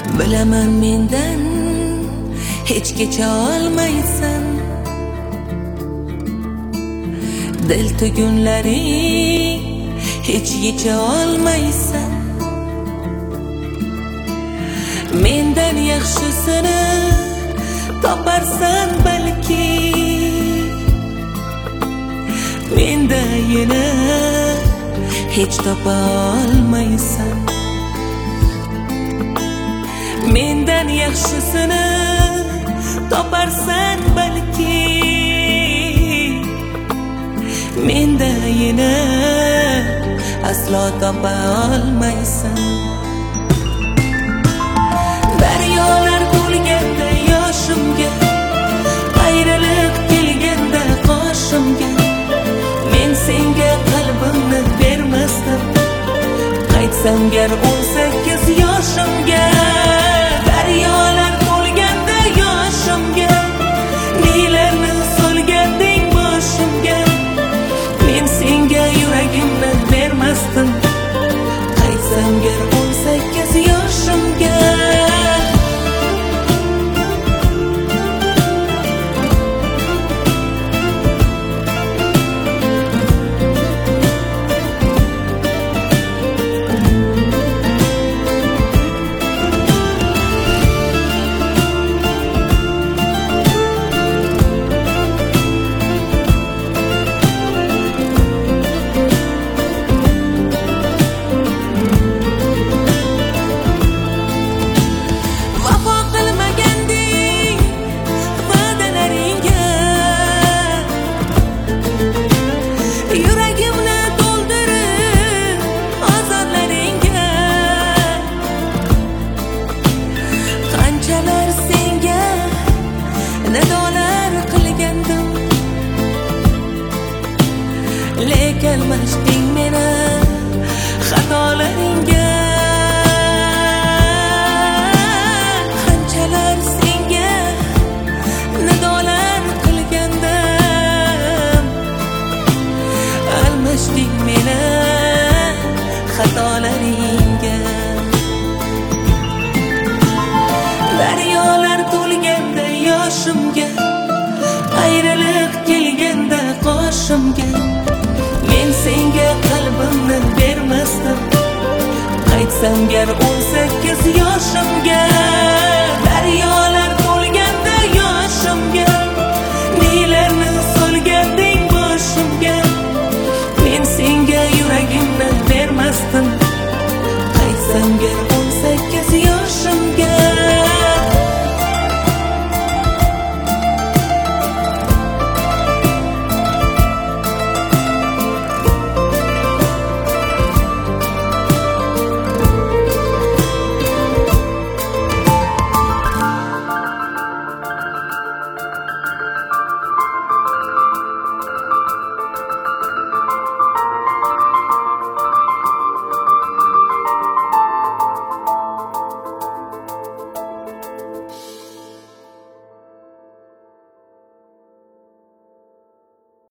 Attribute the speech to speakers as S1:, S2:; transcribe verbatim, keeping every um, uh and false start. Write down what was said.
S1: Bilaman mendan hech kecha olmaysan, dil tugunlaring hech yecha olmaysan. Mendan yaxshisini toparsan balki, menda yana hech topa olmaysan. Mendan yaxshisini toparsan balki, menda yana aslo topa olmaysan. Daryolar to'lganda yoshimga, ayriliq kelganda qoshimga, men senga qalbimni bermasdim. Qaytsam gar o'n sakkiz yoshimga. Daryolar to'lganda yoshimga, nelarni solganding boshimga, men senga yuragimni bermasdim. Qaytsam gar o'n sakkiz yoshimga. Nidolar qilgandim, lekin almashding meni xatolaringga. Qanchalar senga nidolar qilgandim, almashding meni xatolaringga. Daryolar to'lganda yoshimga, ayriliq kelganda qoshimga, men senga qalbimni bermasdim. Qaytsam gar o'n sakkiz yoshimga. Daryolar to'lganda yoshimga, nelarni solganding boshimga, men senga yuragimni bermasdim. Qaytsam gar